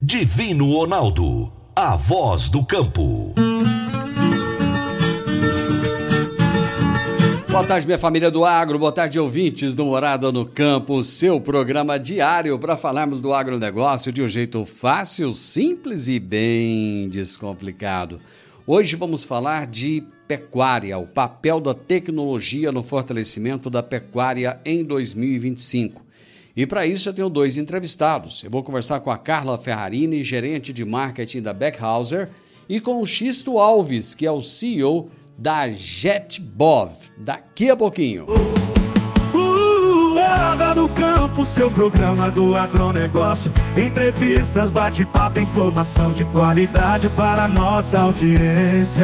Divino Ronaldo, a voz do campo. Boa tarde, minha família do agro, boa tarde, ouvintes do Morada no Campo, seu programa diário para falarmos do agronegócio de um jeito fácil, simples e bem descomplicado. Hoje vamos falar de pecuária, o papel da tecnologia no fortalecimento da pecuária em 2025. E para isso eu tenho dois entrevistados. Eu vou conversar com a Carla Ferrarini, gerente de marketing da Beckhauser, e com o Xisto Alves, que é o CEO da JetBov. Daqui a pouquinho. Morada no Campo, seu programa do agronegócio. Entrevistas, bate-papo, informação de qualidade para a nossa audiência.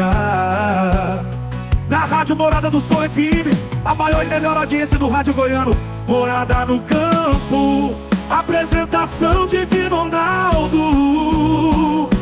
Na Rádio Morada do Sol FM, a maior e melhor audiência do rádio goiano. Morada no Campo, apresentação de Divino Ronaldo.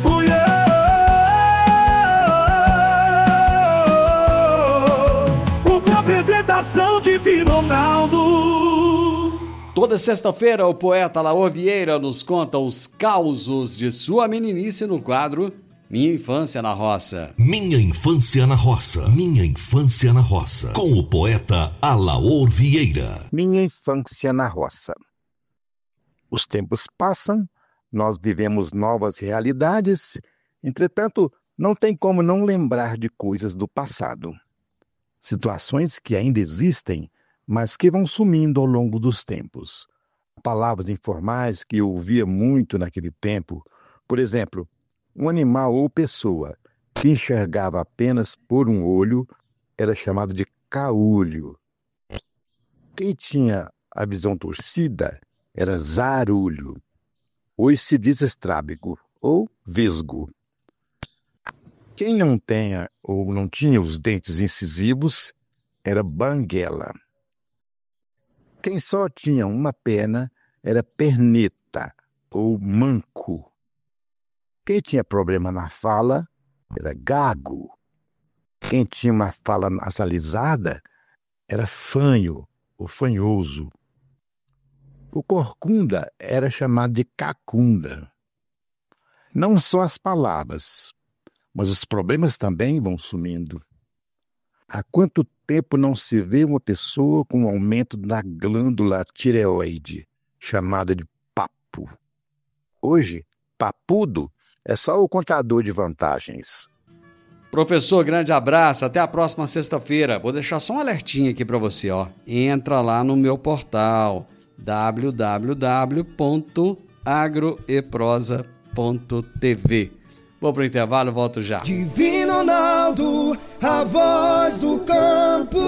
Apresentação de Divino Ronaldo. Toda sexta-feira o poeta Alaor Vieira nos conta os causos de sua meninice no quadro Minha Infância na Roça. Minha Infância na Roça. Minha Infância na Roça. Com o poeta Alaor Vieira. Minha Infância na Roça. Os tempos passam, nós vivemos novas realidades, entretanto, não tem como não lembrar de coisas do passado. Situações que ainda existem, mas que vão sumindo ao longo dos tempos. Palavras informais que eu ouvia muito naquele tempo, por exemplo, um animal ou pessoa que enxergava apenas por um olho era chamado de caolho. Quem tinha a visão torcida era zarulho. Hoje se diz estrábico ou vesgo. Quem não tenha ou não tinha os dentes incisivos era banguela. Quem só tinha uma perna era perneta ou manco. Quem tinha problema na fala era gago. Quem tinha uma fala nasalizada era fanho ou fanhoso. O corcunda era chamado de cacunda. Não só as palavras, mas os problemas também vão sumindo. Há quanto tempo não se vê uma pessoa com um aumento da glândula tireoide, chamada de papo? Hoje, papudo é só o contador de vantagens. Professor, grande abraço, até a próxima sexta-feira. Vou deixar só um alertinho aqui para você, ó. Entra lá no meu portal www.agroeprosa.tv. Vou pro intervalo, volto já. Divino Ronaldo, a voz do campo.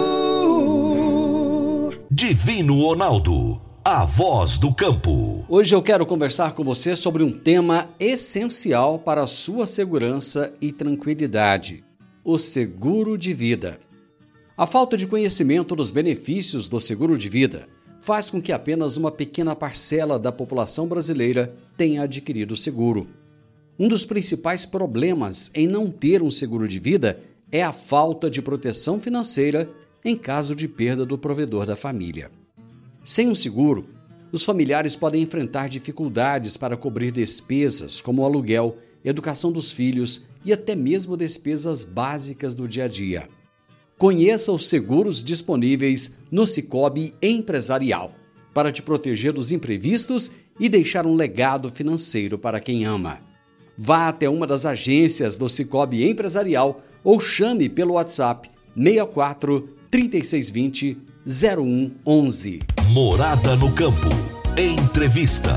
Divino Ronaldo, a voz do campo. Hoje eu quero conversar com você sobre um tema essencial para a sua segurança e tranquilidade: o seguro de vida. A falta de conhecimento dos benefícios do seguro de vida faz com que apenas uma pequena parcela da população brasileira tenha adquirido o seguro. Um dos principais problemas em não ter um seguro de vida é a falta de proteção financeira em caso de perda do provedor da família. Sem um seguro, os familiares podem enfrentar dificuldades para cobrir despesas como o aluguel, educação dos filhos e até mesmo despesas básicas do dia a dia. Conheça os seguros disponíveis no Sicoob Empresarial para te proteger dos imprevistos e deixar um legado financeiro para quem ama. Vá até uma das agências do Sicoob Empresarial ou chame pelo WhatsApp 64 3620 0111. Morada no Campo. Entrevista.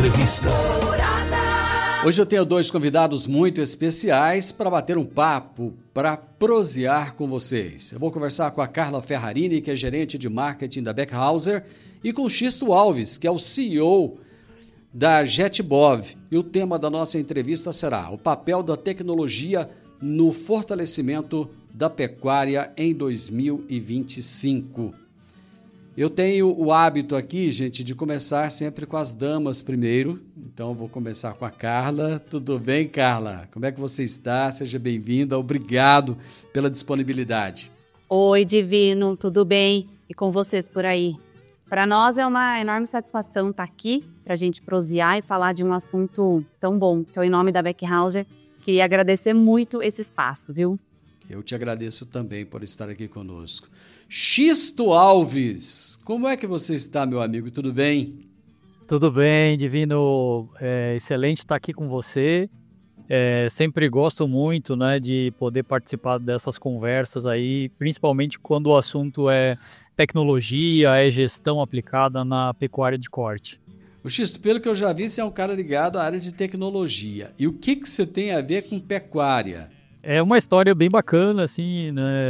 Hoje eu tenho dois convidados muito especiais para bater um papo, para prosear com vocês. Eu vou conversar com a Carla Ferrarini, que é gerente de marketing da Beckhauser, e com o Xisto Alves, que é o CEO da JetBov. E o tema da nossa entrevista será o papel da tecnologia no fortalecimento da pecuária em 2025. Eu tenho o hábito aqui, gente, de começar sempre com as damas primeiro. Então, eu vou começar com a Carla. Tudo bem, Carla? Como é que você está? Seja bem-vinda. Obrigado pela disponibilidade. Oi, Divino. Tudo bem? E com vocês por aí? Para nós é uma enorme satisfação estar aqui para a gente prosear e falar de um assunto tão bom. Então, em nome da Beck Hauser, queria agradecer muito esse espaço, viu? Eu te agradeço também por estar aqui conosco. Xisto Alves, como é que você está, meu amigo? Tudo bem? Tudo bem, Divino. Excelente estar aqui com você. Sempre gosto muito, né, de poder participar dessas conversas aí, principalmente quando o assunto é tecnologia, é gestão aplicada na pecuária de corte. O Xisto, pelo que eu já vi, você é um cara ligado à área de tecnologia. E o que você tem a ver com pecuária? É uma história bem bacana, assim, né?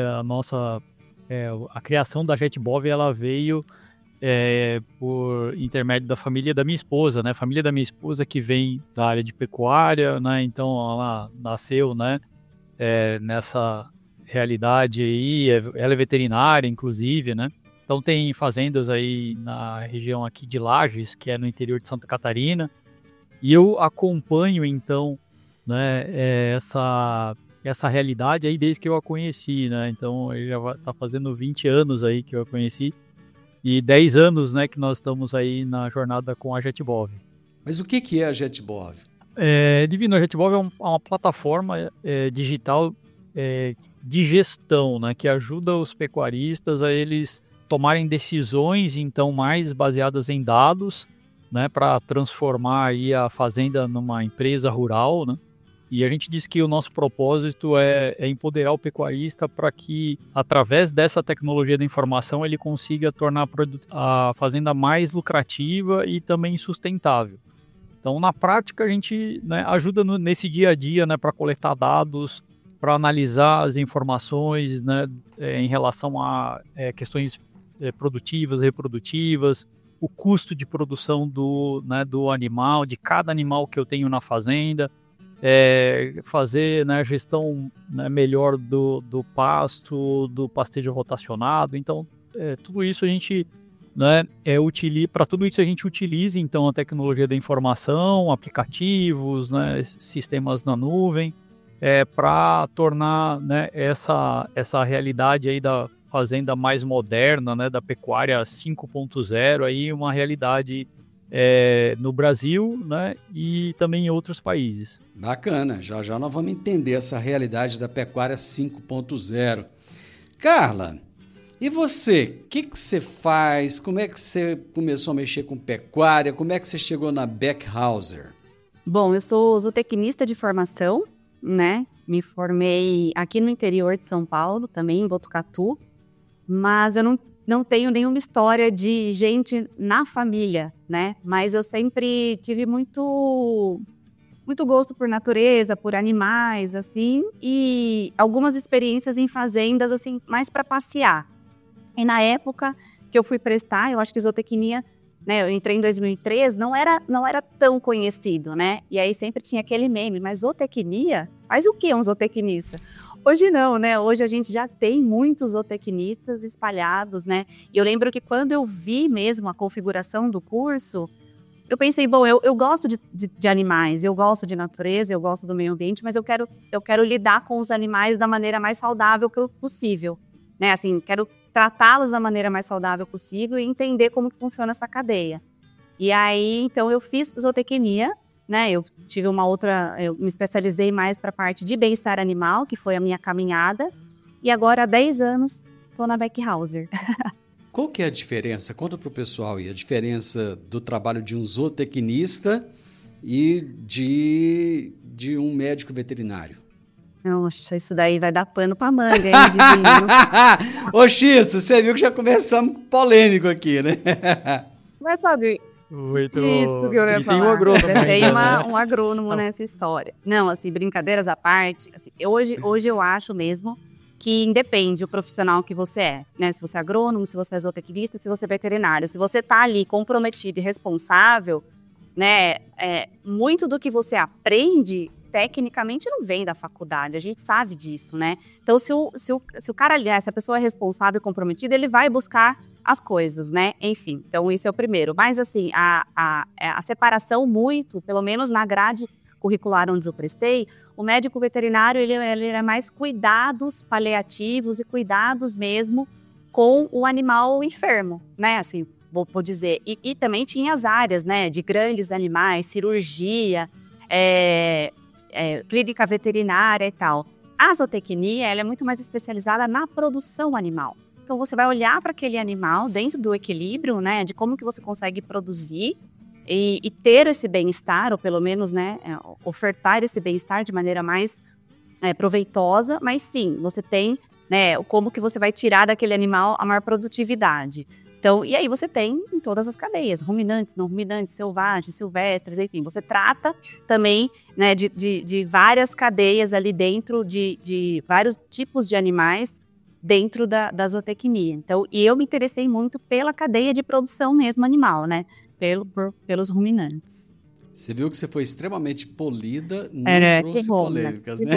A criação da JetBov, ela veio por intermédio da família da minha esposa, né? A família da minha esposa que vem da área de pecuária, né? Então ela nasceu, né? Nessa realidade aí, ela é veterinária, inclusive, né? Então tem fazendas aí na região aqui de Lages, que é no interior de Santa Catarina, e eu acompanho então, né? Essa realidade aí desde que eu a conheci, né? Então ele já tá fazendo 20 anos aí que eu a conheci. E 10 anos, né, que nós estamos aí na jornada com a JetBov. Mas o que é a JetBov? Divino, a JetBov é uma plataforma digital de gestão, né, que ajuda os pecuaristas a eles tomarem decisões, então, mais baseadas em dados, né, para transformar aí a fazenda numa empresa rural, né? E a gente diz que o nosso propósito é empoderar o pecuarista para que, através dessa tecnologia da informação, ele consiga tornar a fazenda mais lucrativa e também sustentável. Então, na prática, a gente, né, ajuda nesse dia a dia, né, para coletar dados, para analisar as informações, né, em relação a questões produtivas, reprodutivas, o custo de produção do animal, de cada animal que eu tenho na fazenda, fazer, né, a gestão, né, melhor do pasto, do pastejo rotacionado. Então, tudo isso a gente, né, para tudo isso a gente utiliza então a tecnologia da informação, aplicativos, né, sistemas na nuvem, para tornar, né, essa realidade aí da fazenda mais moderna, né, da pecuária 5.0 aí uma realidade no Brasil, né, e também em outros países. Bacana, já nós vamos entender essa realidade da pecuária 5.0. Carla, e você? O que você faz? Como é que você começou a mexer com pecuária? Como é que você chegou na Beck Hauser? Bom, eu sou zootecnista de formação, né? Me formei aqui no interior de São Paulo, também em Botucatu, mas eu não tenho nenhuma história de gente na família, né? Mas eu sempre tive muito gosto por natureza, por animais, assim, e algumas experiências em fazendas, assim, mais para passear. E na época que eu fui prestar, eu acho que zootecnia, né? Eu entrei em 2003, não era tão conhecido, né? E aí sempre tinha aquele meme, mas zootecnia? Faz o que um zootecnista? Hoje não, né? Hoje a gente já tem muitos zootecnistas espalhados, né? E eu lembro que quando eu vi mesmo a configuração do curso, eu pensei, bom, eu gosto de animais, eu gosto de natureza, eu gosto do meio ambiente, mas eu quero lidar com os animais da maneira mais saudável possível, né? Assim, quero tratá-los da maneira mais saudável possível e entender como que funciona essa cadeia. E aí, então, eu fiz zootecnia, né? Eu me especializei mais para a parte de bem-estar animal, que foi a minha caminhada, e agora há 10 anos estou na Beck Hauser. Qual que é a diferença? Conta para o pessoal aí, a diferença do trabalho de um zootecnista e de um médico veterinário. Nossa, isso daí vai dar pano pra manga, hein, Divino? Ô, Xisto, você viu que já começamos polêmico aqui, né? Mas sabe, isso que eu ia falar. Tem um agrônomo. Tem um agrônomo nessa história. Não, assim, brincadeiras à parte, assim, hoje eu acho mesmo que independe o profissional que você é, né? Se você é agrônomo, se você é zootecnista, se você é veterinário. Se você tá ali comprometido e responsável, né? Muito do que você aprende, tecnicamente, não vem da faculdade. A gente sabe disso, né? Então, se o cara, se a pessoa é responsável e comprometida, ele vai buscar as coisas, né? Enfim, então isso é o primeiro. Mas, assim, a separação muito, pelo menos na grade curricular onde eu prestei, o médico veterinário, ele é mais cuidados paliativos e cuidados mesmo com o animal enfermo, né? Assim, vou dizer. E também tinha as áreas, né, de grandes animais, cirurgia, clínica veterinária e tal. A zootecnia, ela é muito mais especializada na produção animal. Então, você vai olhar para aquele animal dentro do equilíbrio, né, de como que você consegue produzir e ter esse bem-estar, ou pelo menos, né, ofertar esse bem-estar de maneira mais proveitosa, mas sim, você tem, né, como que você vai tirar daquele animal a maior produtividade. Então, e aí você tem em todas as cadeias, ruminantes, não ruminantes, selvagens, silvestres, enfim, você trata também, né, de várias cadeias ali dentro, de vários tipos de animais dentro da zootecnia. Então, e eu me interessei muito pela cadeia de produção mesmo animal, né, pelos ruminantes. Você viu que você foi extremamente polida, não trouxe bom, polêmicas, né? né?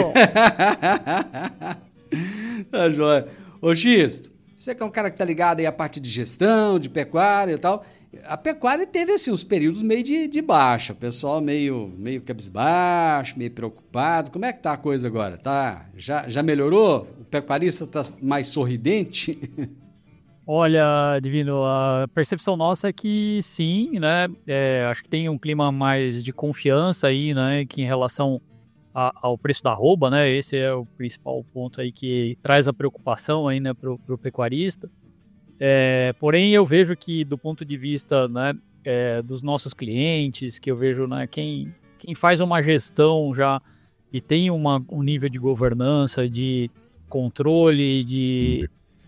Tá joia. Ô, Xisto, você que é um cara que tá ligado aí à parte de gestão, de pecuária e tal. A pecuária teve, assim, uns períodos meio de baixa. O pessoal meio cabisbaixo, meio preocupado. Como é que tá a coisa agora? Já melhorou? O pecuarista tá mais sorridente? Olha, Divino, a percepção nossa é que sim, né? Acho que tem um clima mais de confiança aí, né? Que em relação ao preço da arroba, né? Esse é o principal ponto aí que traz a preocupação aí, né, pro pecuarista. Porém, eu vejo que do ponto de vista, né, dos nossos clientes, que eu vejo, né, quem faz uma gestão já e tem um nível de governança, de controle,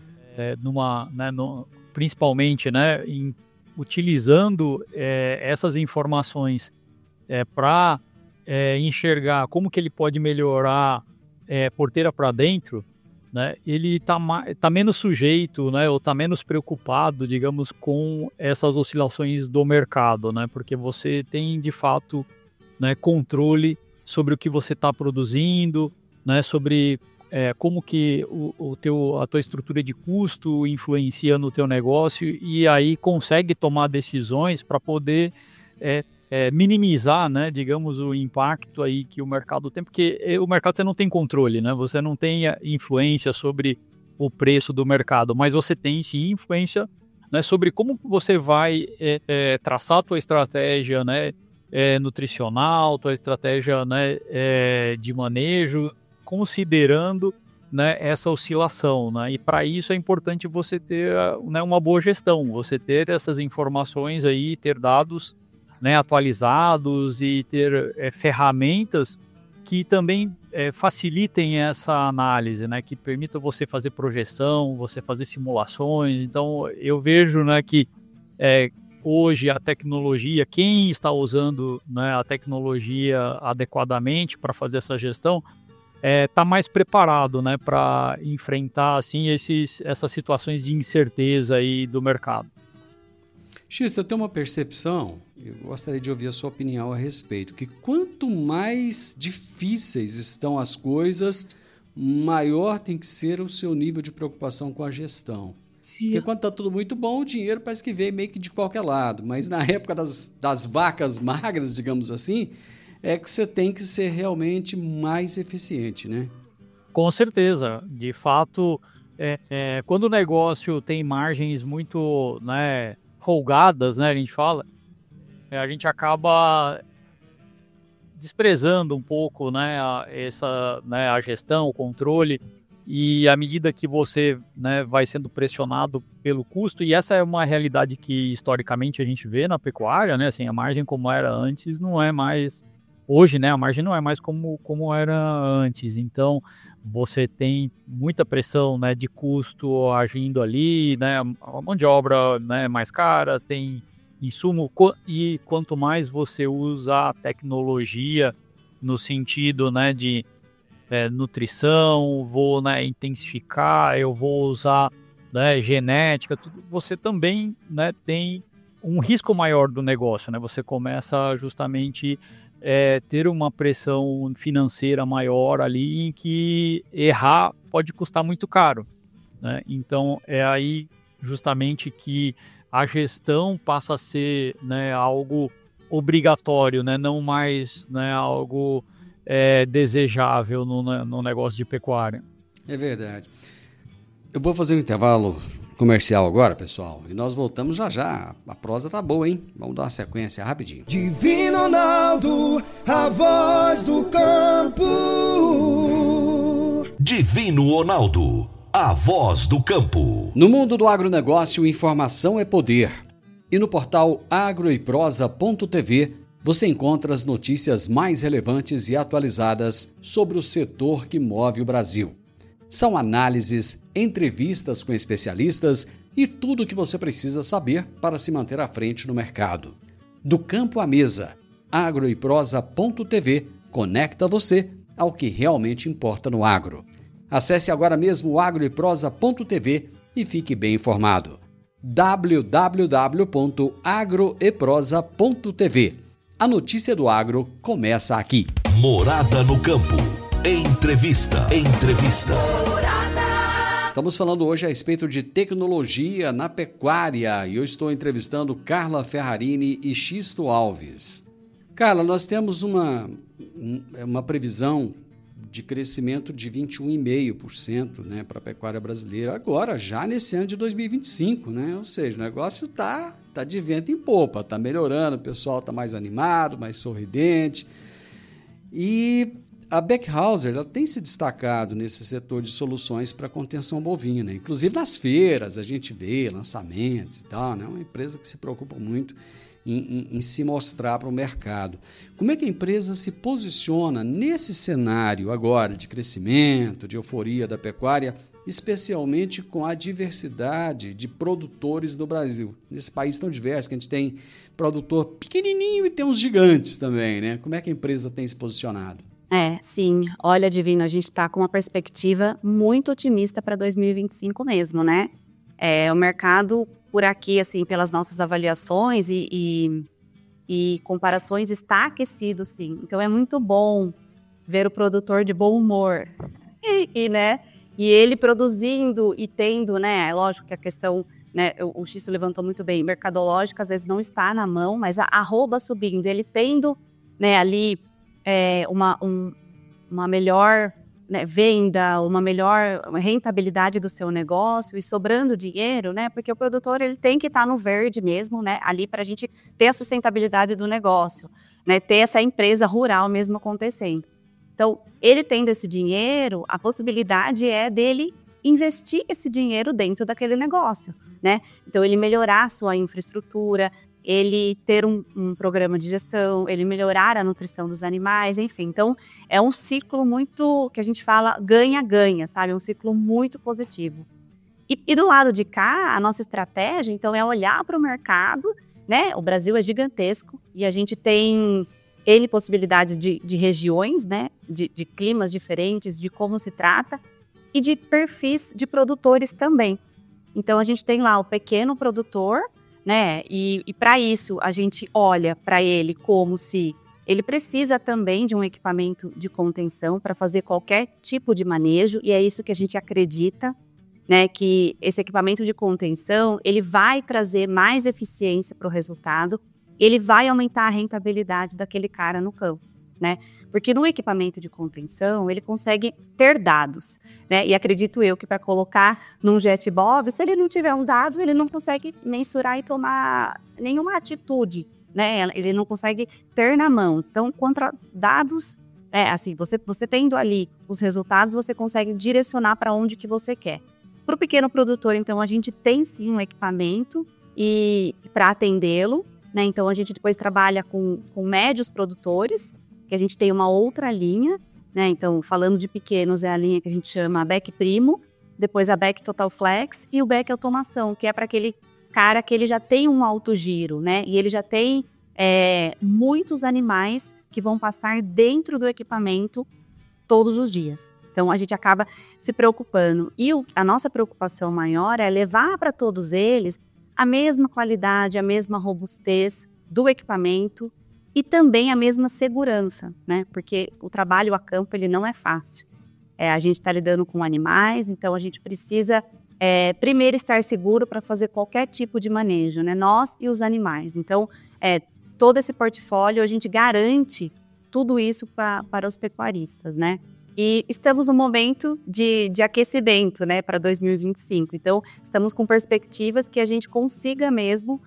principalmente, né, utilizando essas informações para enxergar como que ele pode melhorar porteira para dentro, né, ele tá menos sujeito, né, ou tá menos preocupado, digamos, com essas oscilações do mercado, né, porque você tem de fato, né, controle sobre o que você está produzindo, né, sobre como que a tua estrutura de custo influencia no teu negócio, e aí consegue tomar decisões para poder minimizar, né, digamos, o impacto aí que o mercado tem, porque o mercado você não tem controle, né, você não tem influência sobre o preço do mercado, mas você tem sim influência, né, sobre como você vai traçar a tua estratégia, né, nutricional, tua estratégia, né, de manejo, considerando, né, essa oscilação, né? E para isso é importante você ter, né, uma boa gestão, você ter essas informações aí, ter dados, né, atualizados e ter ferramentas que também facilitem essa análise, né, que permita você fazer projeção, você fazer simulações. Então eu vejo, né, que hoje a tecnologia, quem está usando, né, a tecnologia adequadamente para fazer essa gestão, tá mais preparado, né, para enfrentar assim essas situações de incerteza aí do mercado. X, eu tenho uma percepção, eu gostaria de ouvir a sua opinião a respeito, que quanto mais difíceis estão as coisas, maior tem que ser o seu nível de preocupação com a gestão. Sim. Porque quando está tudo muito bom, o dinheiro parece que vem meio que de qualquer lado, mas na época das vacas magras, digamos assim, é que você tem que ser realmente mais eficiente, né? Com certeza. De fato, quando o negócio tem margens muito, né, folgadas, né, a gente fala, a gente acaba desprezando um pouco, né, a gestão, o controle, e à medida que você, né, vai sendo pressionado pelo custo, e essa é uma realidade que historicamente a gente vê na pecuária, né, assim, a margem como era antes não é mais... Hoje, né, a margem não é mais como era antes, então você tem muita pressão, né, de custo agindo ali, né, a mão de obra, né, mais cara, tem insumo, e quanto mais você usa a tecnologia no sentido, né, de nutrição, vou, né, intensificar, eu vou usar, né, genética, tudo, você também, né, tem um risco maior do negócio, né, você começa justamente ter uma pressão financeira maior ali, em que errar pode custar muito caro, né? Então é aí justamente que a gestão passa a ser, né, algo obrigatório, né? Não mais, né, algo desejável no negócio de pecuária. É verdade. Eu vou fazer um intervalo comercial agora, pessoal, e nós voltamos já. A prosa tá boa, hein? Vamos dar uma sequência rapidinho. Divino Ronaldo, a voz do campo. Divino Ronaldo, a voz do campo. No mundo do agronegócio, informação é poder. E no portal agroeprosa.tv você encontra as notícias mais relevantes e atualizadas sobre o setor que move o Brasil. São análises, entrevistas com especialistas e tudo o que você precisa saber para se manter à frente no mercado. Do campo à mesa, agroeprosa.tv conecta você ao que realmente importa no agro. Acesse agora mesmo o agroeprosa.tv e fique bem informado. www.agroeprosa.tv. A notícia do agro começa aqui. Morada no campo. Entrevista. Estamos falando hoje a respeito de tecnologia na pecuária e eu estou entrevistando Carla Ferrarini e Xisto Alves. Carla, nós temos uma previsão de crescimento de 21,5%, né, para a pecuária brasileira, agora, já nesse ano de 2025, né? Ou seja, o negócio tá de vento em popa, está melhorando, o pessoal está mais animado, mais sorridente. E a Beckhauser ela tem se destacado nesse setor de soluções para contenção bovina. Inclusive nas feiras a gente vê lançamentos e tal, né? Uma empresa que se preocupa muito em se mostrar para o mercado. Como é que a empresa se posiciona nesse cenário agora de crescimento, de euforia da pecuária, especialmente com a diversidade de produtores do Brasil? Nesse país tão diverso, que a gente tem produtor pequenininho e tem uns gigantes também, né? Como é que a empresa tem se posicionado? Sim. Olha, Divino, a gente está com uma perspectiva muito otimista para 2025 mesmo, né? O mercado por aqui, assim, pelas nossas avaliações e comparações, está aquecido, sim. Então, é muito bom ver o produtor de bom humor. Né? E ele produzindo e tendo, né? É lógico que a questão, né? O Xisto levantou muito bem. Mercadológica, às vezes, não está na mão, mas a arroba subindo. Ele tendo, né, ali uma melhor, né, venda, uma melhor rentabilidade do seu negócio e sobrando dinheiro, né? Porque o produtor ele tem que estar no verde mesmo, né? Ali para a gente ter a sustentabilidade do negócio, né? Ter essa empresa rural mesmo acontecendo. Então, ele tendo esse dinheiro, a possibilidade é dele investir esse dinheiro dentro daquele negócio, né? Então, ele melhorar a sua infraestrutura, ele ter um programa de gestão, ele melhorar a nutrição dos animais, enfim. Então, é um ciclo muito, que a gente fala, ganha-ganha, sabe? É um ciclo muito positivo. E do lado de cá, a nossa estratégia, então, é olhar para o mercado, né? O Brasil é gigantesco e a gente tem N possibilidades de regiões, né? De climas diferentes, de como se trata e de perfis de produtores também. Então, a gente tem lá o pequeno produtor, né? E para isso a gente olha para ele como se ele precisa também de um equipamento de contenção para fazer qualquer tipo de manejo, e é isso que a gente acredita, né? Que esse equipamento de contenção ele vai trazer mais eficiência para o resultado, ele vai aumentar a rentabilidade daquele cara no campo, né? Porque no equipamento de contenção, ele consegue ter dados, né? E acredito eu que para colocar num JetBov, se ele não tiver um dado, ele não consegue mensurar e tomar nenhuma atitude, né? Ele não consegue ter na mão. Então, contra dados, assim, você tendo ali os resultados, você consegue direcionar para onde que você quer. Para o pequeno produtor, então, a gente tem sim um equipamento e para atendê-lo, né? Então, a gente depois trabalha com médios produtores, que a gente tem uma outra linha, né? Então, falando de pequenos, é a linha que a gente chama Beck Primo, depois a Beck Total Flex e o Beck Automação, que é para aquele cara que ele já tem um alto giro, né? E ele já tem muitos animais que vão passar dentro do equipamento todos os dias. Então, a gente acaba se preocupando. E a nossa preocupação maior é levar para todos eles a mesma qualidade, a mesma robustez do equipamento, e também a mesma segurança, né? Porque o trabalho a campo ele não é fácil. A gente está lidando com animais, então a gente precisa primeiro estar seguro para fazer qualquer tipo de manejo, né? Nós e os animais. Então, todo esse portfólio a gente garante tudo isso para os pecuaristas, né? E estamos no momento de aquecimento, né, para 2025. Então, estamos com perspectivas que a gente consiga mesmo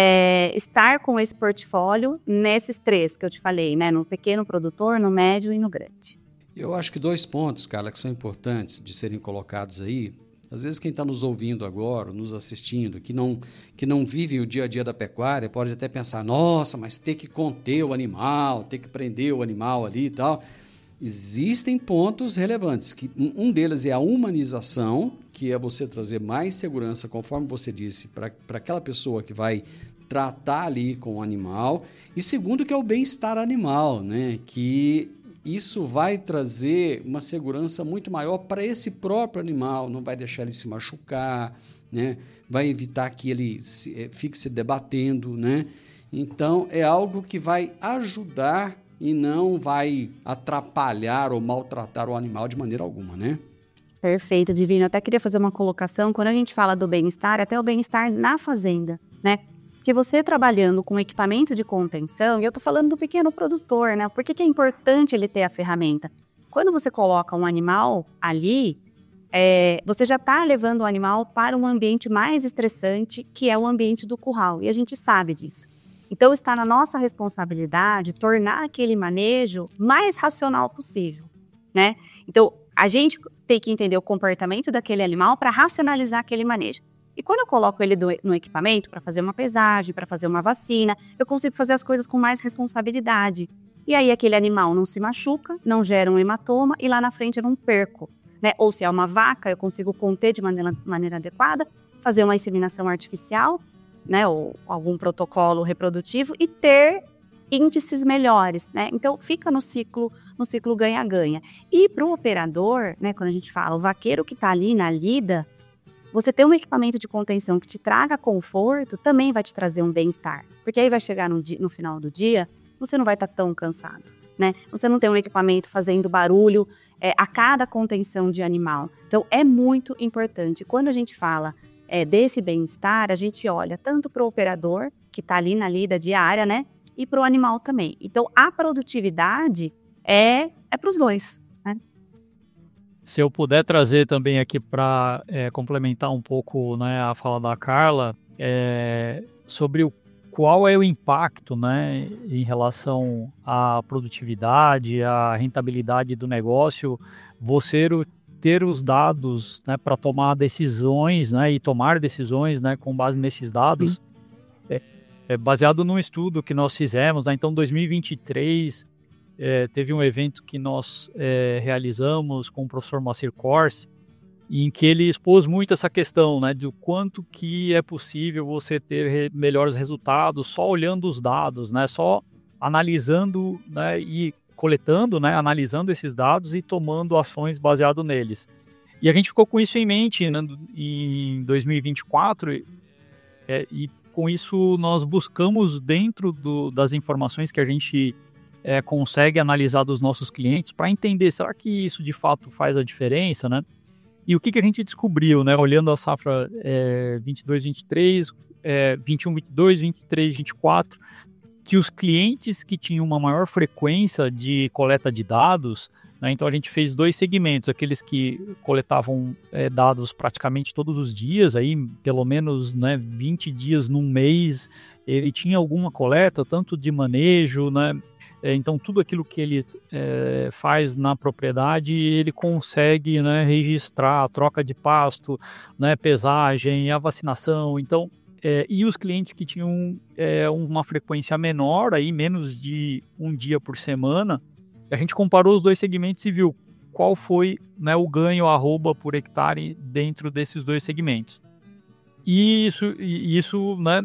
estar com esse portfólio nesses 3 que eu te falei, né, no pequeno produtor, no médio e no grande. Eu acho que 2 pontos, Carla, que são importantes de serem colocados aí. Às vezes quem está nos ouvindo agora, nos assistindo, que não vive o dia a dia da pecuária, pode até pensar, nossa, mas ter que conter o animal, ter que prender o animal ali e tal. Existem pontos relevantes, que um deles é a humanização, que é você trazer mais segurança, conforme você disse, para aquela pessoa que vai tratar ali com o animal. E segundo, que é o bem-estar animal, né? Que isso vai trazer uma segurança muito maior para esse próprio animal, não vai deixar ele se machucar, né? Vai evitar que ele fique se debatendo, né? Então, é algo que vai ajudar e não vai atrapalhar ou maltratar o animal de maneira alguma, né? Perfeito, Divino. Eu até queria fazer uma colocação. Quando a gente fala do bem-estar, até o bem-estar na fazenda, né? Porque você trabalhando com equipamento de contenção, e eu tô falando do pequeno produtor, né? Por que é importante ele ter a ferramenta? Quando você coloca um animal ali, você já está levando o animal para um ambiente mais estressante, que é o ambiente do curral. E a gente sabe disso. Então, está na nossa responsabilidade tornar aquele manejo mais racional possível, né? Então, a gente tem que entender o comportamento daquele animal para racionalizar aquele manejo. E quando eu coloco ele no equipamento para fazer uma pesagem, para fazer uma vacina, eu consigo fazer as coisas com mais responsabilidade. E aí aquele animal não se machuca, não gera um hematoma e lá na frente eu não perco, né? Ou se é uma vaca, eu consigo conter de maneira adequada, fazer uma inseminação artificial, né? Ou algum protocolo reprodutivo e ter índices melhores, né? Então fica no ciclo ganha-ganha. E para o operador, né? Quando a gente fala o vaqueiro que está ali na lida, você ter um equipamento de contenção que te traga conforto também vai te trazer um bem-estar. Porque aí vai chegar no final do dia, você não vai estar tão cansado, né? Você não tem um equipamento fazendo barulho a cada contenção de animal. Então, é muito importante. Quando a gente fala desse bem-estar, a gente olha tanto para o operador, que está ali na lida diária, né? E para o animal também. Então, a produtividade é para os dois. Se eu puder trazer também aqui para complementar um pouco, né, a fala da Carla, sobre qual é o impacto, né, em relação à produtividade, à rentabilidade do negócio, você ter os dados, né, para tomar decisões, né, e tomar decisões, né, com base nesses dados, baseado num estudo que nós fizemos, né, então 2023... teve um evento que nós realizamos com o professor Moacir Corse, em que ele expôs muito essa questão, né, do quanto que é possível você ter melhores resultados só olhando os dados, né, só analisando, né, e coletando, né, analisando esses dados e tomando ações baseado neles. E a gente ficou com isso em mente, né, em 2024, e com isso nós buscamos dentro das informações que a gente consegue analisar dos nossos clientes para entender, será que isso de fato faz a diferença, né? E o que a gente descobriu, né? Olhando a safra 22, 23, 21, 22, 23, 24, que os clientes que tinham uma maior frequência de coleta de dados, né? Então a gente fez 2 segmentos, aqueles que coletavam dados praticamente todos os dias, aí pelo menos, né, 20 dias num mês, ele tinha alguma coleta, tanto de manejo, né? Então, tudo aquilo que ele faz na propriedade, ele consegue, né, registrar a troca de pasto, né, pesagem, a vacinação. Então, e os clientes que tinham uma frequência menor, aí, menos de um dia por semana, a gente comparou os 2 segmentos e viu qual foi, né, o ganho arroba por hectare dentro desses 2 segmentos. E isso né,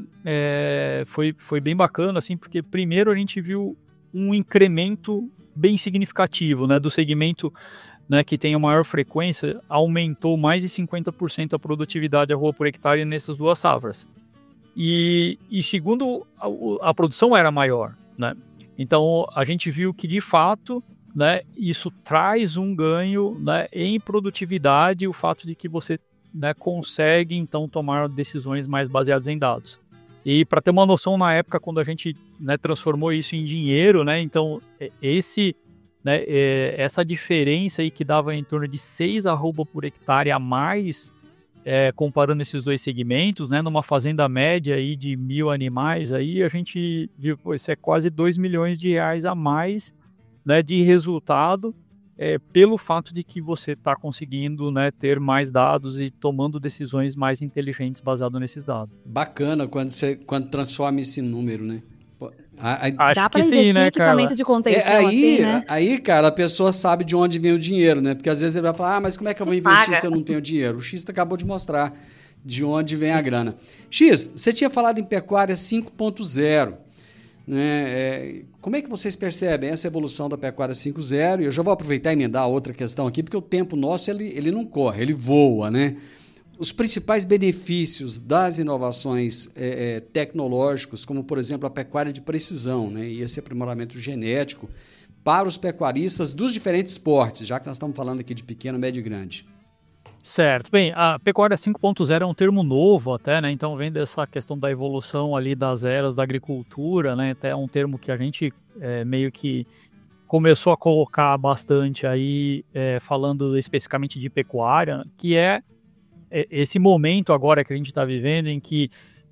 foi bem bacana, assim, porque primeiro a gente viu um incremento bem significativo, né, do segmento, né, que tem a maior frequência, aumentou mais de 50% a produtividade arroba por hectare nessas 2 safras. E segundo, a produção era maior, né? Então a gente viu que de fato, né, isso traz um ganho, né, em produtividade, o fato de que você, né, consegue então tomar decisões mais baseadas em dados. E para ter uma noção, na época, quando a gente, né, transformou isso em dinheiro, né, então esse né, essa diferença aí que dava em torno de 6 arroba por hectare a mais, comparando esses dois segmentos, né, numa fazenda média aí de 1.000 animais, aí a gente viu, pô, isso é quase R$2 milhões a mais, né, de resultado, pelo fato de que você está conseguindo, né, ter mais dados e tomando decisões mais inteligentes baseado nesses dados. Bacana quando transforma esse número, né? Acho dá que para sim, investir né, em equipamento Carla? de contenção Aí, assim, né? aí, cara, a pessoa sabe de onde vem o dinheiro, né? Porque às vezes ele vai falar, mas como é que eu vou investir paga. se eu não tenho dinheiro? O X acabou de mostrar de onde vem a grana. X, você tinha falado em pecuária 5.0, né? Como é que vocês percebem essa evolução da pecuária 5.0? E eu já vou aproveitar e emendar outra questão aqui, porque o tempo nosso ele não corre, ele voa, né? Os principais benefícios das inovações tecnológicas, como, por exemplo, a pecuária de precisão, né, e esse aprimoramento genético para os pecuaristas dos diferentes portes, já que nós estamos falando aqui de pequeno, médio e grande. Certo. Bem, a pecuária 5.0 é um termo novo até, né? Então vem dessa questão da evolução ali das eras da agricultura, né? Até um termo que a gente meio que começou a colocar bastante aí, falando especificamente de pecuária, que é esse momento agora que a gente está vivendo em que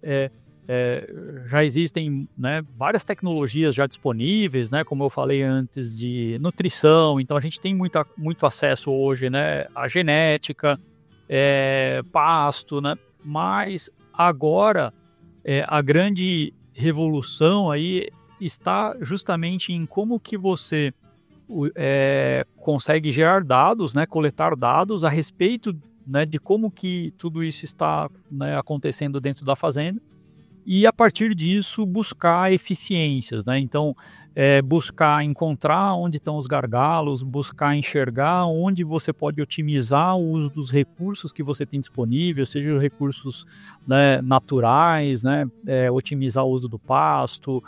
já existem, né, várias tecnologias já disponíveis, né, como eu falei antes, de nutrição. Então a gente tem muito acesso hoje, né, à genética, pasto, né, mas agora a grande revolução aí está justamente em como que você consegue gerar dados, né, coletar dados a respeito, né, de como que tudo isso está, né, acontecendo dentro da fazenda, e a partir disso buscar eficiências, né? Então, buscar encontrar onde estão os gargalos, buscar enxergar onde você pode otimizar o uso dos recursos que você tem disponível, seja recursos, né, naturais, né, otimizar o uso do pasto,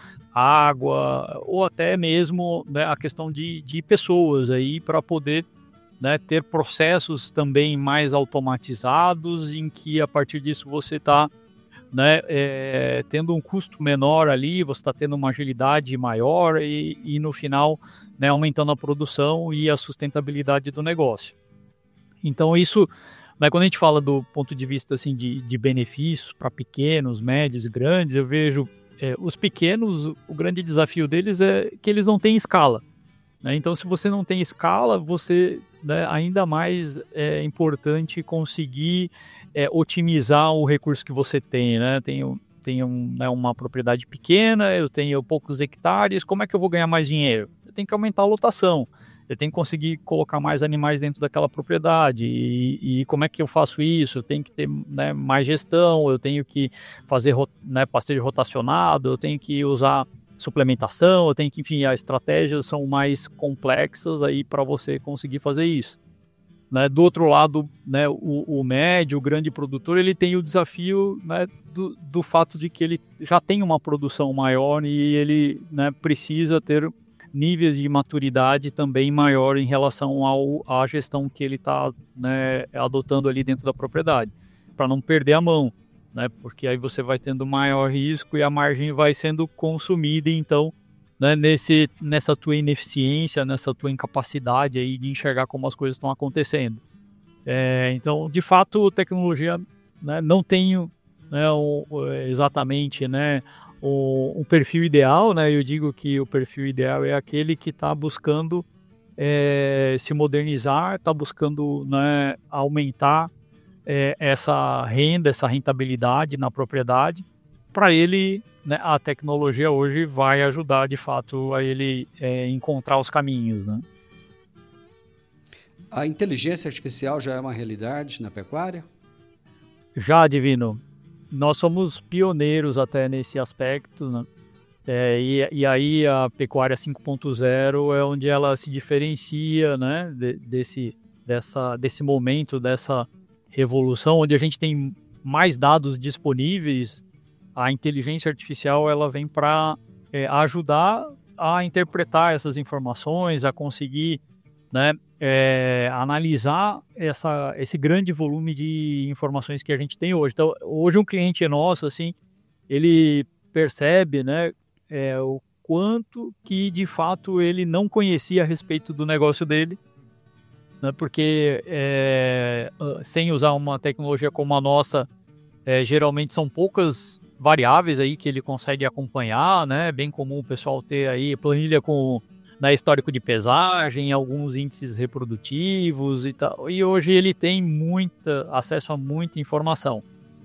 água, ou até mesmo, né, a questão de pessoas aí para poder, né, ter processos também mais automatizados, em que a partir disso você está, né, tendo um custo menor ali, você está tendo uma agilidade maior e no final, né, aumentando a produção e a sustentabilidade do negócio. Então isso, né, quando a gente fala do ponto de vista assim, de benefícios para pequenos, médios e grandes, eu vejo os pequenos, o grande desafio deles é que eles não têm escala. Então, se você não tem escala, você, né, ainda mais é importante conseguir otimizar o recurso que você tem, né? Tenho né, uma propriedade pequena, eu tenho poucos hectares, como é que eu vou ganhar mais dinheiro? Eu tenho que aumentar a lotação, eu tenho que conseguir colocar mais animais dentro daquela propriedade, e como é que eu faço isso? Eu tenho que ter, né, mais gestão, eu tenho que fazer, né, pastejo rotacionado, eu tenho que usar suplementação, eu tenho que, enfim, as estratégias são mais complexas aí para você conseguir fazer isso. Né? Do outro lado, né, o médio, o grande produtor, ele tem o desafio, né, do fato de que ele já tem uma produção maior e ele, né, precisa ter níveis de maturidade também maior em relação à gestão que ele está, né, adotando ali dentro da propriedade, para não perder a mão. Né, porque aí você vai tendo maior risco e a margem vai sendo consumida, então, né, nessa tua ineficiência, nessa tua incapacidade aí de enxergar como as coisas estão acontecendo. Então, de fato, tecnologia, né, não tem, né, exatamente, né, um perfil ideal, né? Eu digo que o perfil ideal é aquele que está buscando se modernizar, está buscando, né, aumentar essa renda, essa rentabilidade na propriedade. Para ele, né, a tecnologia hoje vai ajudar de fato a ele encontrar os caminhos, né? A inteligência artificial já é uma realidade na pecuária? Já, Divino. Nós somos pioneiros até nesse aspecto, né? E aí a pecuária 5.0 é onde ela se diferencia, né, desse momento, dessa revolução, onde a gente tem mais dados disponíveis. A inteligência artificial ela vem para ajudar a interpretar essas informações, a conseguir, né, analisar esse grande volume de informações que a gente tem hoje. Então, hoje um cliente nosso, assim, ele percebe, né, quanto que, de fato, ele não conhecia a respeito do negócio dele, né? Porque sem usar uma tecnologia como a nossa, geralmente são poucas variáveis aí que ele consegue acompanhar, né? É bem comum o pessoal ter aí planilha com histórico de pesagem, alguns índices reprodutivos e tal. E hoje ele tem acesso a muita informação.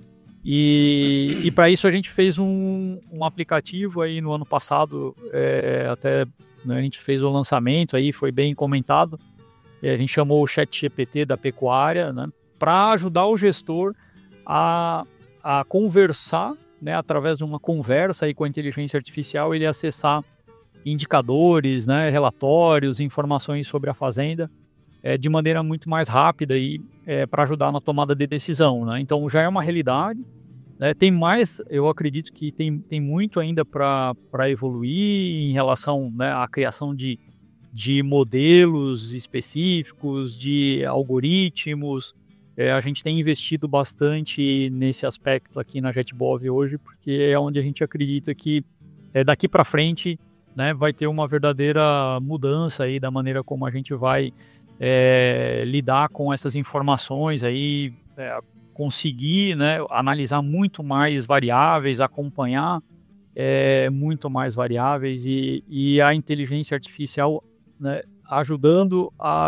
E para isso a gente fez um aplicativo aí no ano passado, até, né, a gente fez o lançamento aí, foi bem comentado. A gente chamou o ChatGPT da pecuária, né, para ajudar o gestor a conversar, né, através de uma conversa aí com a inteligência artificial, ele acessar indicadores, né, relatórios, informações sobre a fazenda de maneira muito mais rápida para ajudar na tomada de decisão, né? Então já é uma realidade, né? Tem mais, eu acredito que tem muito ainda para evoluir em relação, né, à criação de modelos específicos, de algoritmos. A gente tem investido bastante nesse aspecto aqui na JetBov hoje, porque é onde a gente acredita que daqui para frente, né, vai ter uma verdadeira mudança aí da maneira como a gente vai lidar com essas informações aí, conseguir, né, analisar muito mais variáveis, acompanhar muito mais variáveis e a inteligência artificial, né, ajudando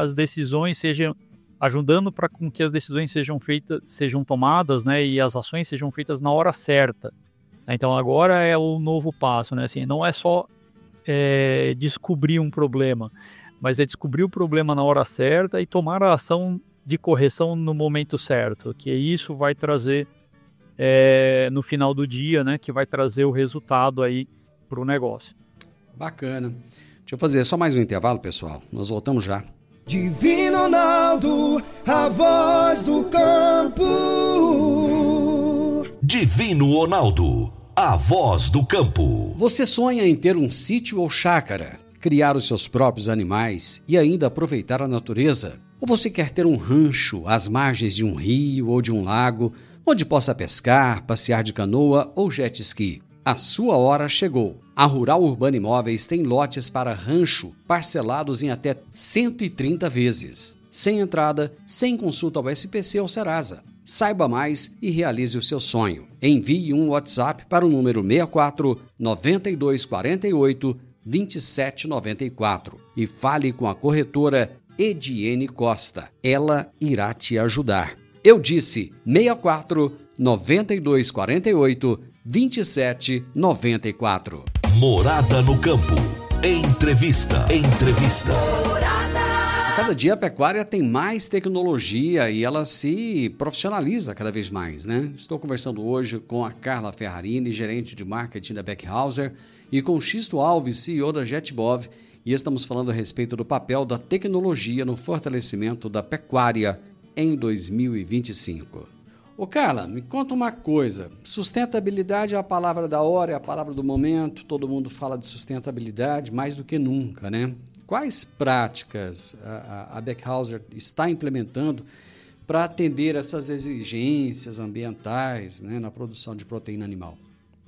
para que as decisões sejam tomadas, né, e as ações sejam feitas na hora certa. Então agora é o novo passo, né, assim, não é só descobrir um problema, mas é descobrir o problema na hora certa e tomar a ação de correção no momento certo, que isso vai trazer no final do dia, né, que vai trazer o resultado aí para o negócio. Bacana. Deixa eu fazer só mais um intervalo, pessoal. Nós voltamos já. Divino Ronaldo, a voz do campo. Divino Ronaldo, a voz do campo. Você sonha em ter um sítio ou chácara, criar os seus próprios animais e ainda aproveitar a natureza? Ou você quer ter um rancho às margens de um rio ou de um lago, onde possa pescar, passear de canoa ou jet ski? A sua hora chegou. A Rural Urbana Imóveis tem lotes para rancho parcelados em até 130 vezes, sem entrada, sem consulta ao SPC ou Serasa. Saiba mais e realize o seu sonho. Envie um WhatsApp para o número 64 9248 2794 e fale com a corretora Ediene Costa. Ela irá te ajudar. Eu disse 64 9248 2794. Morada no campo. Entrevista. A cada dia a pecuária tem mais tecnologia e ela se profissionaliza cada vez mais, né? Estou conversando hoje com a Carla Ferrarini, gerente de marketing da Beckhauser, e com Xisto Alves, CEO da JetBov, e estamos falando a respeito do papel da tecnologia no fortalecimento da pecuária em 2025. Ô Carla, me conta uma coisa, sustentabilidade é a palavra da hora, é a palavra do momento, todo mundo fala de sustentabilidade mais do que nunca, né? Quais práticas a Beckhauser está implementando para atender essas exigências ambientais, né, na produção de proteína animal?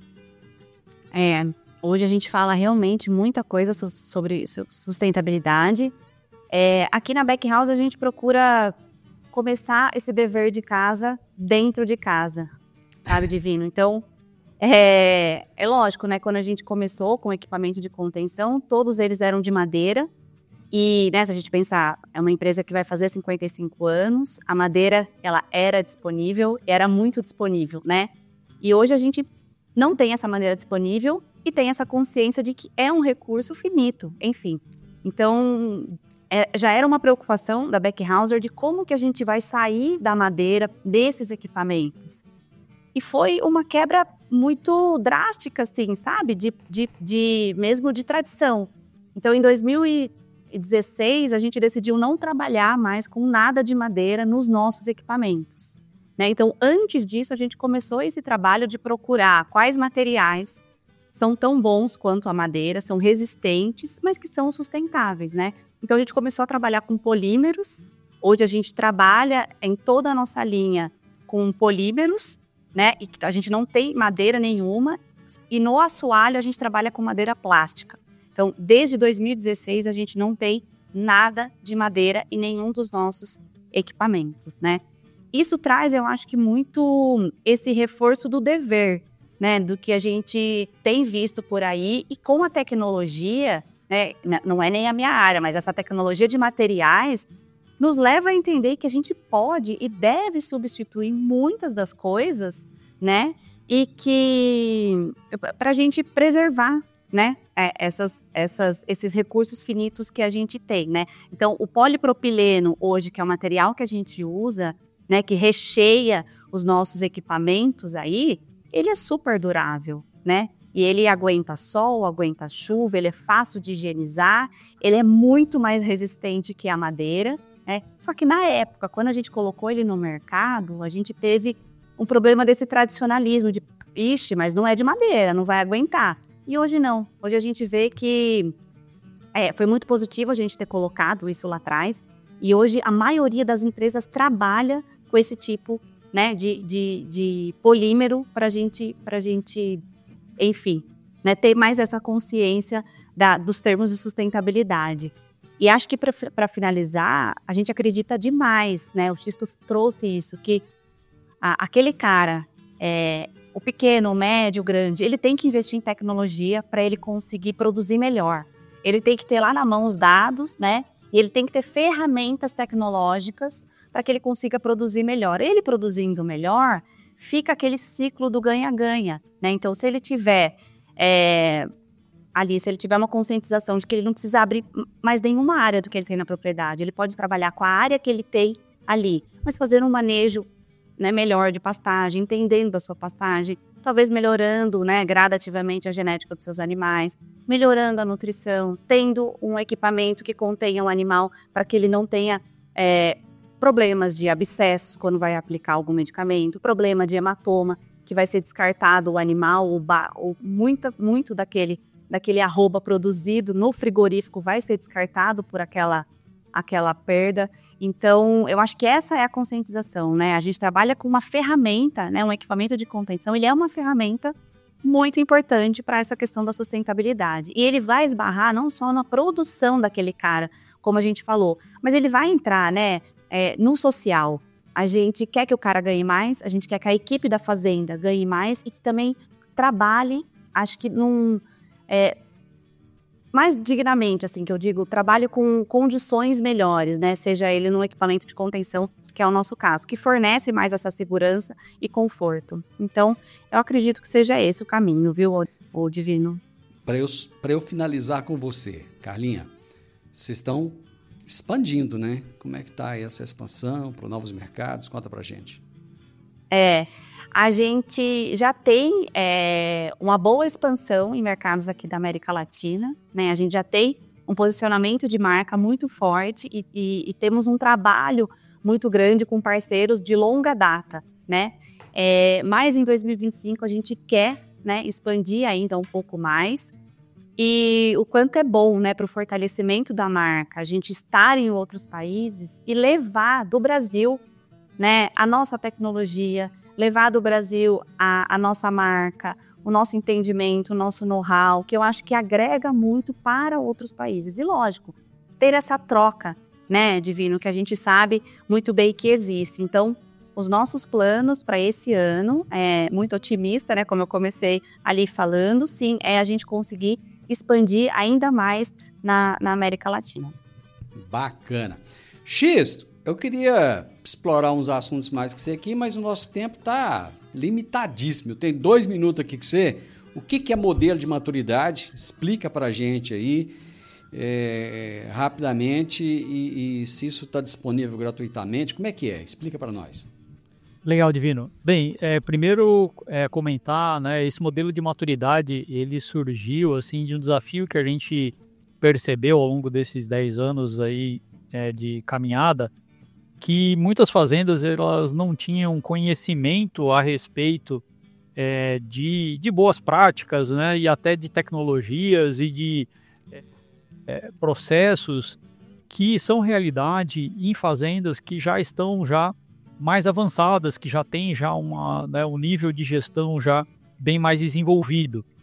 Hoje a gente fala realmente muita coisa sobre sustentabilidade. Aqui na Beckhauser a gente procura começar esse dever de casa dentro de casa, sabe, Divino? Então, é lógico, né? Quando a gente começou com equipamento de contenção, todos eles eram de madeira. E, né, se a gente pensar, é uma empresa que vai fazer 55 anos, a madeira, ela era disponível, era muito disponível, né? E hoje a gente não tem essa madeira disponível e tem essa consciência de que é um recurso finito, enfim. Então, já era uma preocupação da Beckhauser de como que a gente vai sair da madeira desses equipamentos. E foi uma quebra muito drástica, assim, sabe? Mesmo de tradição. Então, em 2016, a gente decidiu não trabalhar mais com nada de madeira nos nossos equipamentos, né? Então, antes disso, a gente começou esse trabalho de procurar quais materiais são tão bons quanto a madeira, são resistentes, mas que são sustentáveis, né? Então, a gente começou a trabalhar com polímeros. Hoje, a gente trabalha em toda a nossa linha com polímeros, né? E a gente não tem madeira nenhuma. E no assoalho, a gente trabalha com madeira plástica. Então, desde 2016, a gente não tem nada de madeira em nenhum dos nossos equipamentos, né? Isso traz, eu acho que muito esse reforço do dever, né? Do que a gente tem visto por aí e com a tecnologia, né? Não é nem a minha área, mas essa tecnologia de materiais nos leva a entender que a gente pode e deve substituir muitas das coisas, né? E que para a gente preservar, né? Esses recursos finitos que a gente tem, né? Então, o polipropileno hoje, que é o material que a gente usa, né? Que recheia os nossos equipamentos aí, ele é super durável, né? E ele aguenta sol, aguenta chuva, ele é fácil de higienizar, ele é muito mais resistente que a madeira, né? Só que na época, quando a gente colocou ele no mercado, a gente teve um problema desse tradicionalismo de, ixi, mas não é de madeira, não vai aguentar. E hoje não. Hoje a gente vê que foi muito positivo a gente ter colocado isso lá atrás. E hoje a maioria das empresas trabalha com esse tipo, né, de polímero para a gente, enfim, né, ter mais essa consciência dos termos de sustentabilidade. E acho que para finalizar, a gente acredita demais, né? O Xisto trouxe isso, que aquele cara, o pequeno, o médio, o grande, ele tem que investir em tecnologia para ele conseguir produzir melhor. Ele tem que ter lá na mão os dados, né? E ele tem que ter ferramentas tecnológicas para que ele consiga produzir melhor. Ele produzindo melhor, fica aquele ciclo do ganha-ganha, né? Então, se ele tiver ali, se ele tiver uma conscientização de que ele não precisa abrir mais nenhuma área do que ele tem na propriedade, ele pode trabalhar com a área que ele tem ali, mas fazer um manejo, né, melhor de pastagem, entendendo a sua pastagem, talvez melhorando, né, gradativamente a genética dos seus animais, melhorando a nutrição, tendo um equipamento que contenha um animal para que ele não tenha problemas de abscessos quando vai aplicar algum medicamento, problema de hematoma, que vai ser descartado o animal, ou muito daquele arroba produzido no frigorífico vai ser descartado por aquela perda. Então, eu acho que essa é a conscientização, né? A gente trabalha com uma ferramenta, né? Um equipamento de contenção, ele é uma ferramenta muito importante para essa questão da sustentabilidade. E ele vai esbarrar não só na produção daquele cara, como a gente falou, mas ele vai entrar, né, no social. A gente quer que o cara ganhe mais, a gente quer que a equipe da fazenda ganhe mais e que também trabalhe, acho que mais dignamente, assim, que eu digo, trabalhe com condições melhores, né? Seja ele num equipamento de contenção, que é o nosso caso, que fornece mais essa segurança e conforto. Então, eu acredito que seja esse o caminho, viu, o Divino? Para eu finalizar com você, Carlinha, vocês estão expandindo, né? Como é que está aí essa expansão para novos mercados? Conta pra gente. A gente já tem uma boa expansão em mercados aqui da América Latina, né? A gente já tem um posicionamento de marca muito forte e temos um trabalho muito grande com parceiros de longa data, né? Mas em 2025 a gente quer, né, expandir ainda um pouco mais. E o quanto é bom, né, para o fortalecimento da marca, a gente estar em outros países e levar do Brasil, né, a nossa tecnologia, levar do Brasil a nossa marca, o nosso entendimento, o nosso know-how, que eu acho que agrega muito para outros países. E lógico, ter essa troca, né, Divino, que a gente sabe muito bem que existe. Então, os nossos planos para esse ano, muito otimista, né, como eu comecei ali falando, sim, a gente conseguir expandir ainda mais na América Latina. Bacana. Xisto, eu queria explorar uns assuntos mais que você aqui, mas o nosso tempo está limitadíssimo. Eu tenho 2 minutos aqui com você. O que é modelo de maturidade? Explica para a gente aí rapidamente e se isso está disponível gratuitamente. Como é que é? Explica para nós. Legal, Divino. Bem, primeiro comentar, né, esse modelo de maturidade, ele surgiu assim de um desafio que a gente percebeu ao longo desses 10 anos aí de caminhada, que muitas fazendas elas não tinham conhecimento a respeito de boas práticas, né, e até de tecnologias e de processos que são realidade em fazendas que já estão mais avançadas, que já tem um nível de gestão já bem mais desenvolvido.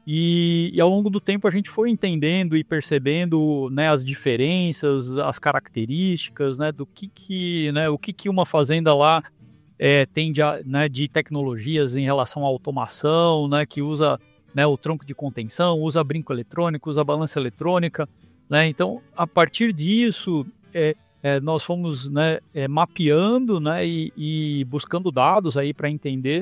E ao longo do tempo a gente foi entendendo e percebendo, né, as diferenças, as características, né, do né, o que uma fazenda lá tem né, de tecnologias em relação à automação, né, que usa, né, o tronco de contenção, usa brinco eletrônico, usa balança eletrônica, né? Então, a partir disso, nós fomos, né, mapeando, né, e buscando dados aí para entender.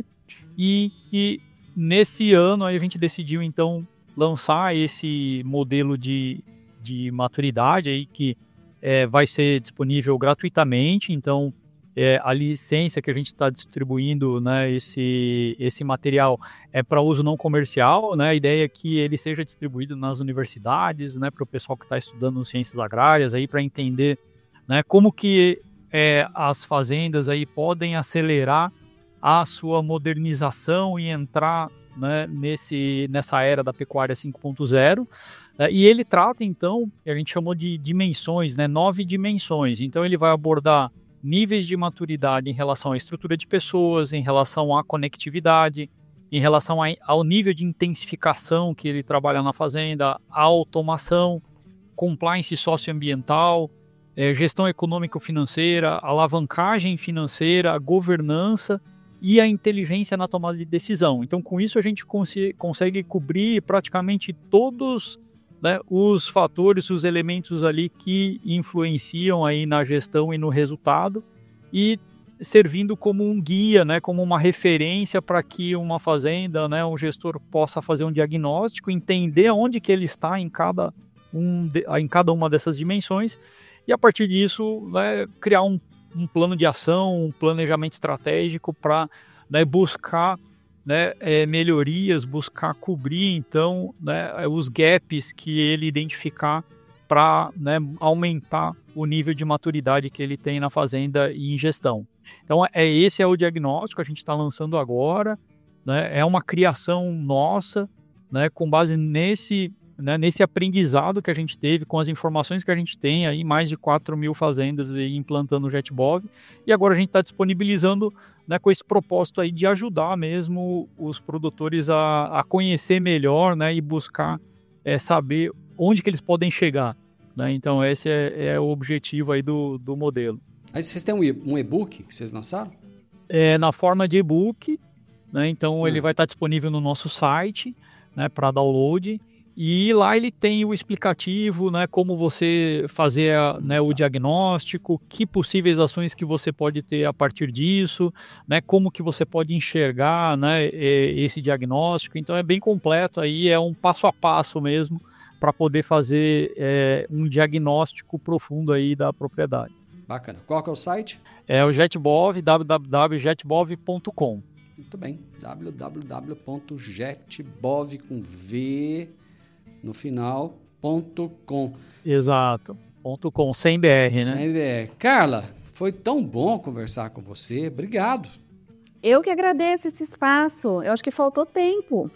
E nesse ano aí a gente decidiu então lançar esse modelo de maturidade aí que vai ser disponível gratuitamente. Então a licença que a gente está distribuindo, né, esse material é para uso não comercial, né? A ideia é que ele seja distribuído nas universidades, né, para o pessoal que está estudando ciências agrárias aí, para entender, né, como que as fazendas aí podem acelerar a sua modernização e entrar, né, nessa era da pecuária 5.0. E ele trata, então, a gente chamou de dimensões, né, 9 dimensões. Então ele vai abordar níveis de maturidade em relação à estrutura de pessoas, em relação à conectividade, em relação ao nível de intensificação que ele trabalha na fazenda, a automação, compliance socioambiental, gestão econômico-financeira, alavancagem financeira, a governança e a inteligência na tomada de decisão. Então, com isso, a gente consegue cobrir praticamente todos, né, os fatores, os elementos ali que influenciam aí na gestão e no resultado, e servindo como um guia, né, como uma referência para que uma fazenda, né, um gestor possa fazer um diagnóstico, entender onde que ele está em cada uma dessas dimensões, e a partir disso, né, criar um plano de ação, um planejamento estratégico para, né, buscar, né, melhorias, buscar cobrir, então, né, os gaps que ele identificar para, né, aumentar o nível de maturidade que ele tem na fazenda e em gestão. Então, esse é o diagnóstico que a gente está lançando agora, né, é uma criação nossa, né, com base nesse aprendizado que a gente teve, com as informações que a gente tem, aí mais de 4.000 fazendas aí implantando o JetBov, e agora a gente está disponibilizando, né, com esse propósito aí de ajudar mesmo os produtores a conhecer melhor, né, e buscar saber onde que eles podem chegar, né? Então esse é o objetivo aí do modelo. Aí vocês têm um e-book que vocês lançaram? Na forma de e-book, né? Então ele vai estar disponível no nosso site, né, para download. E lá ele tem o explicativo, né, como você fazer, né, o diagnóstico, que possíveis ações que você pode ter a partir disso, né, como que você pode enxergar, né, esse diagnóstico. Então é bem completo, aí é um passo a passo mesmo para poder fazer um diagnóstico profundo aí da propriedade. Bacana. Qual que é o site? É o JetBov, www.jetbov.com. Muito bem, www.jetbov com V no final.com. Exato, .com, sem BR, né? Sem BR. Carla, foi tão bom conversar com você. Obrigado. Eu que agradeço esse espaço. Eu acho que faltou tempo.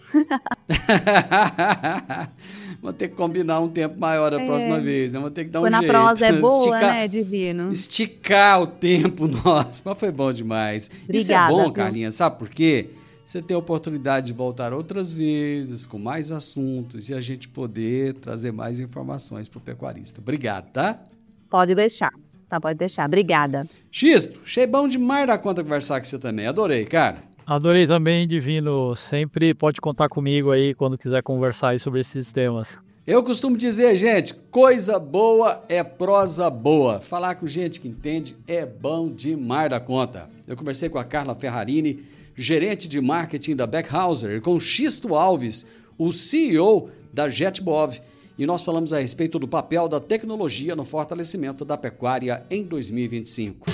Vou ter que combinar um tempo maior a próxima vez, né? Vou ter que dar um jeito. Na prosa é boa, né, Divino? Esticar o tempo, nossa, mas foi bom demais. Obrigada, isso é bom, viu? Carlinha, sabe por quê? Você tem a oportunidade de voltar outras vezes, com mais assuntos, e a gente poder trazer mais informações para o pecuarista. Obrigado, tá? Pode deixar. Tá, pode deixar. Obrigada. Xisto, achei bom demais da conta conversar com você também. Adorei, cara. Adorei também, Divino. Sempre pode contar comigo aí quando quiser conversar aí sobre esses temas. Eu costumo dizer, gente, coisa boa é prosa boa. Falar com gente que entende é bom demais da conta. Eu conversei com a Carla Ferrarini, gerente de marketing da Beckhauser, e com Xisto Alves, o CEO da JetBov, e nós falamos a respeito do papel da tecnologia no fortalecimento da pecuária em 2025.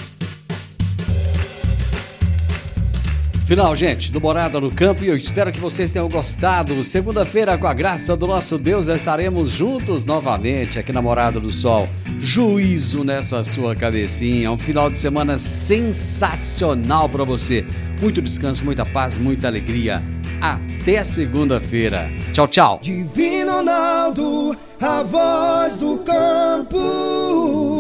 Final, gente, do Morada no Campo, e eu espero que vocês tenham gostado. Segunda-feira, com a graça do nosso Deus, estaremos juntos novamente aqui na Morada do Sol. Juízo nessa sua cabecinha, um final de semana sensacional para você. Muito descanso, muita paz, muita alegria. Até segunda-feira. Tchau, tchau. Divino Ronaldo, a voz do campo.